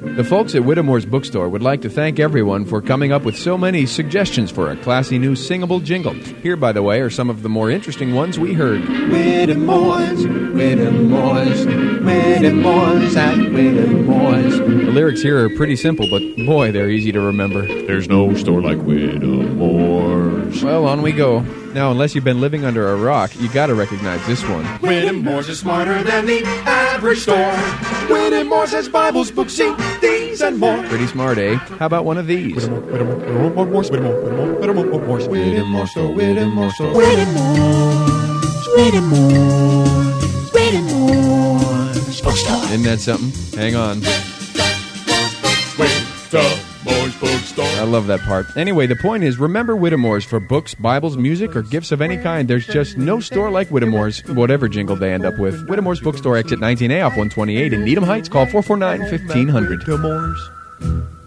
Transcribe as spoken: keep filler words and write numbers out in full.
The folks at Whittemore's Bookstore would like to thank everyone for coming up with so many suggestions for a classy new singable jingle. Here, by the way, are some of the more interesting ones we heard. Whittemore's, Whittemore's, Whittemore's at Whittemore's. The lyrics here are pretty simple, but boy, they're easy to remember. There's no store like Whittemore's. Well, on we go. Now, unless you've been living under a rock, you gotta recognize this one. Whittemore's is smarter than the average store. Whittemore's has Bibles, books, C Ds, and more. Pretty smart, eh? How about one of these? Whittemore's, Whittemore's, Whittemore's store, Whittemore's store. Whittemore's, Whittemore's, Whittemore's Bookstore. Isn't that something? Hang on. Whittemore's Bookstore. I love that part. Anyway, the point is, remember Whittemore's for books, Bibles, music, or gifts of any kind. There's just no store like Whittemore's, whatever jingle they end up with. Whittemore's Bookstore, exit nineteen A off one twenty-eight in Needham Heights. Call four four nine, fifteen hundred. Whittemore's.